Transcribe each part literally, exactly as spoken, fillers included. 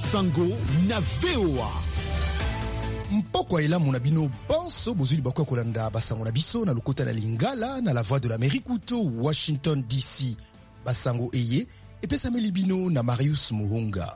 Sango na V O A. Mpoko elamu na bino banso bozuli bakwa kolanda basango na biso na lokota na Lingala na la voix de l'Amérique to Washington D C. Basango eye epesa meli bino na Marius Muhunga.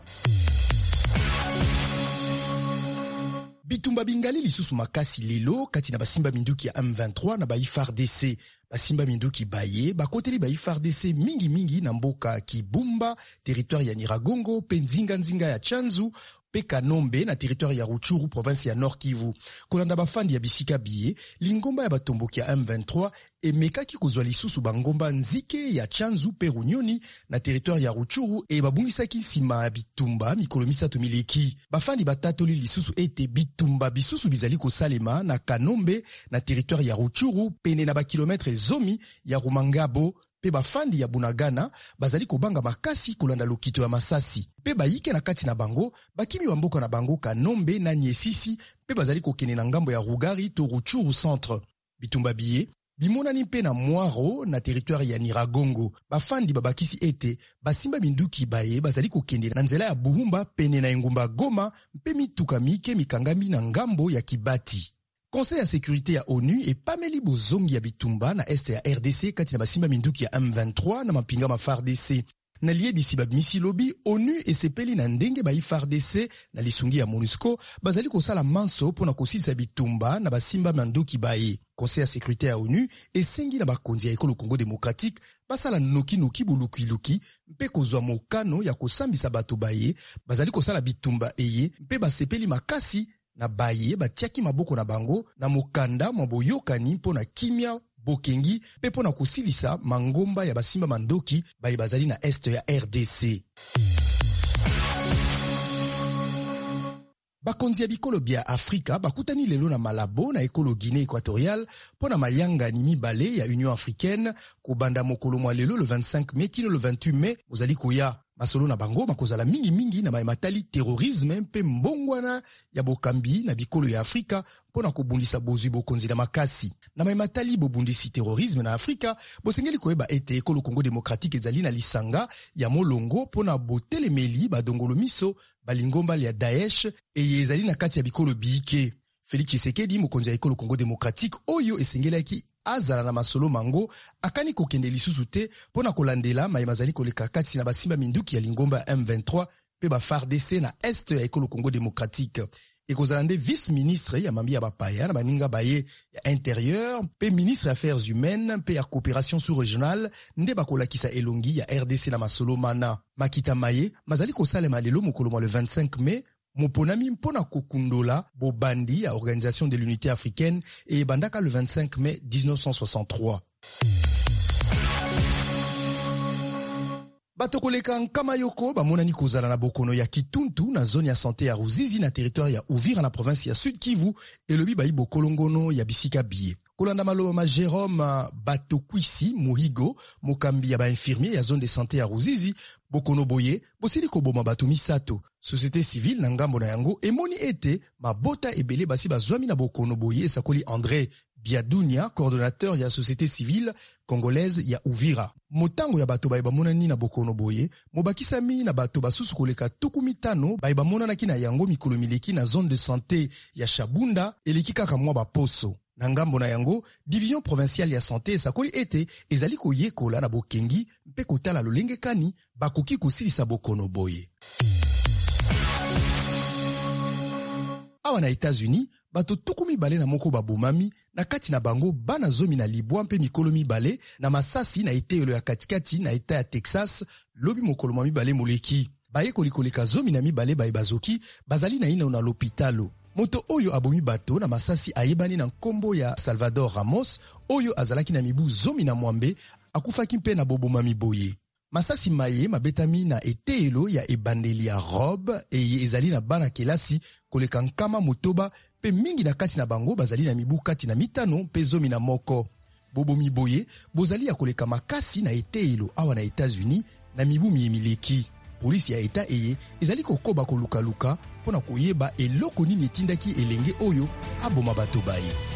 Bitumba bingali lisusu makasi lelo kati na basimba minduki ya M vingt-trois na ba F A R D C. Basimba minduki baye bakoteli ba F A R D C mingi mingi na mboka Kibumba, territoire ya Nyiragongo, pe nzinga nzinga ya Chanzu, pe Kanombe na territoire ya Rutshuru, province ya Nord Kivu. Kolanda bafandi ya bisika biye, lingomba ya batomboki ya M vingt-trois emekaki kozwa lisusu bangomba nzike ya Chanzu pe Runyoni na territoire ya Rutshuru e babungisaki nsima ya bitumba mikolo misato mileki. Bafandi batatoli lisusu ete bitumba bisusu bizali kosalema na Kanombe na territoire ya Rutshuru pene na ba kilometre zomi ya Rumangabo. Pe bafandi ya Bunagana bazali kobanga makasi kolanda lokito ya Masasi. Pe bayike na kati na bango bakimi wa mboka na bango Kanombe na Nyesisi pe bazali kokene na ngambo ya Rugari to Rutshuru centre. Bitumba biye bimonani pe na Mwaro na territoire ya Nyiragongo. Bafandi babakisi ete basimba minduki baye bazali kokende na nzela ya Buhumba pene na engumba Goma pe mituka mike mikangami na ngambo ya Kibati. Conseil ya sécurité ya ONU e pameli bozongi ya bitumba na este ya R D C kati na basimba minduki ya M vingt-trois na mapinga ma F A R D C. Na liebisi babimisi lobi, ONU esepeli na ndenge ba F A R D C na lisungi ya MONUSCO bazali kosala manso pona kosilisa bitumba na basimba minduki baye. Conseil ya sécurité ya ONU esengi na bakonzi ya ekolo Congo démocratique basala noki noki buluki luki mpe kozwa mokano ya kosambisa bato baye bazali kosala bitumba eye mpe basepeli makasi na baye batiaki maboko na bango na mokanda maboyokani mpo na kimia bokengi pe mpo na kosilisa mangomba ya basimba mandoki baye bazali na este ya R D C. Bakonzi ya bikolo bia Afrika bakutani lelo na Malabo na ekolo Guinée équatoriale mpo na mayanga ni mibale ya Union africaine kobanda mokolo mwa lelo le vingt-cinq mai kino le vingt-huit mai ozali koya. Masolo na bango makozala mingi mingi na maematali terrorisme mpe mbongwana ya bokambi na bikolo ya Afrika pona kobundisa bozwi bokonzi na makasi. Na maematali bobundisi terrorisme na Afrika bosengeli koyeba ete ekolo Congo démocratique ezali na lisanga ya molongo pona botelemeli badongolo miso balingomba ya Daesh eye ezali na kati ya bikolo biike. Félix Tshisekedi mokonzi ya ekolo Congo démocratique oyo esengelaki azala na masolo mango akani kokende lisusu te pona kolandela mayemazali koleka kati na basimba minduki ya lingomba ya M vingt-trois pe ba F A R D C na est ya ekolo Congo démocratique. Ekozalande vice-ministre ya mambi ya bapaya na baninga baye ya intérieur pe ministre ya affaires humaines pe ya coopération sous-régionale nde bakolakisa elongi ya R D C na masolo mana. Makita maye mazali kosalema lelo mokolo mwa le vingt-cinq mai moponami mpona kokundola bobandi ya Organisation de l'Unité africaine et bandaka le vingt-cinq mai dix-neuf cent soixante-trois. Bato koleka nkama yoko bamonani kozala na bokono ya Kituntu na zone ya santé ya Ruzizi na territoire ya Uvira na province ya Sud Kivu elobi bayi bokolongono ya bisika biye. Kolanda maloba ma Jérôme Batokwisi Muhigo mokambi ya ba infirmier ya zone de santé ya Ruzizi bokono boye bosili koboma bato misato. Société civile na ngambo na yango emoni ete mabota ebele basi bazwami na bokono boye esakoli André Biadunia, coordonnateur ya société civile congolaise ya Uvira. Motango ya bato baye bamonani na bokono boye mobakisami na bato basusu koleka tuku mitano baye bamonanaki na yango mikolo mileki na zone de santé ya Shabunda eleki kaka mwa baposo. Na ngambo na yango, division provinciale ya santé esakoli ete ezali koyekola na bokengi mpe kotala lolenge kani bakoki kosilisa bokono boye. Awa na États-Unis, bato tuku mibale na moko babomami na kati na bango bana zomi na libwa mpe mikolo mibale na masasi na eteyelo ya katikati na eta ya Texas lobi mokolo mwa mibale moleki. Baye kolikoleka zomi na mibale baye bazoki bazali na ina na l'hôpitalo. Moto oyo abomi bato na masasi ayebani na nkombo ya Salvador Ramos oyo azalaki na mibu zomi na mwambe akufaki mpe na boboma miboye. Masasi maye mabetami na eteyelo ya ebandeli ya Rob eye ezali na bana kelasi koleka nkama motoba pe mingi na kati na bango bazali na mibu kati na mitano pe zomi na moko. Bobo miboye bozali ya koleka makasi na eteyelo awa na États-Unis na mibu miyemileki. Polisi ya eta eye ezali kokoba koluka luka pona koyeba eloko nini etindaki elenge oyo aboma bato baye.